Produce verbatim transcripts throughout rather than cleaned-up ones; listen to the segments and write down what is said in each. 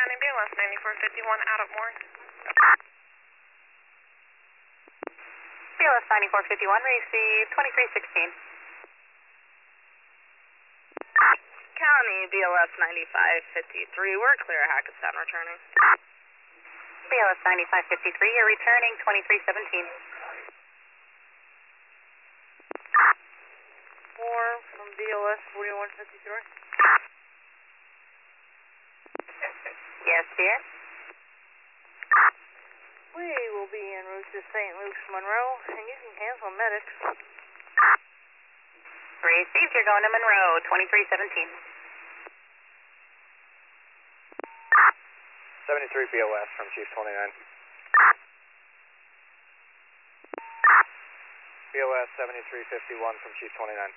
County B L S ninety-four fifty-one out of Morris. B L S ninety-four fifty-one, receive twenty-three sixteen. County B L S ninety-five fifty-three, we're clear at Hackettstown returning. B L S ninety-five fifty-three, you're returning twenty-three seventeen. Four from B L S forty-one fifty-three. Yes, dear. We will be en route to Saint Luke's Monroe, and you can cancel medics. Received, you're going to Monroe, twenty-three seventeen. seventy-three B L S from Chief twenty-nine. B L S seventy-three fifty-one from Chief twenty-nine.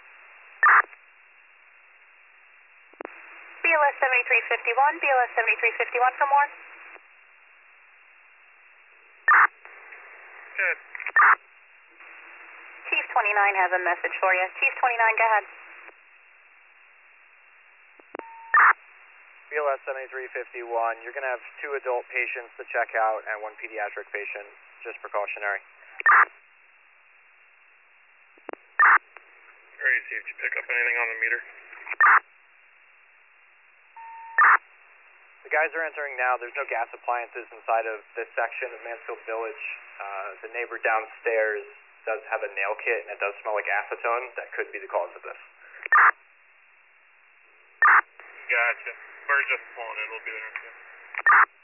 B L S seventy-three fifty-one, B L S seventy-three fifty-one for more. Good. Chief twenty-nine has a message for you. Chief twenty-nine, go ahead. B L S seventy-three fifty-one, you're going to have two adult patients to check out and one pediatric patient, just precautionary. Alright, see if you pick up anything on the meter. The guys are entering now. There's no gas appliances inside of this section of Mansfield Village. Uh, the neighbor downstairs does have a nail kit, and it does smell like acetone. That could be the cause of this. Gotcha. We're just pulling in. We'll be there.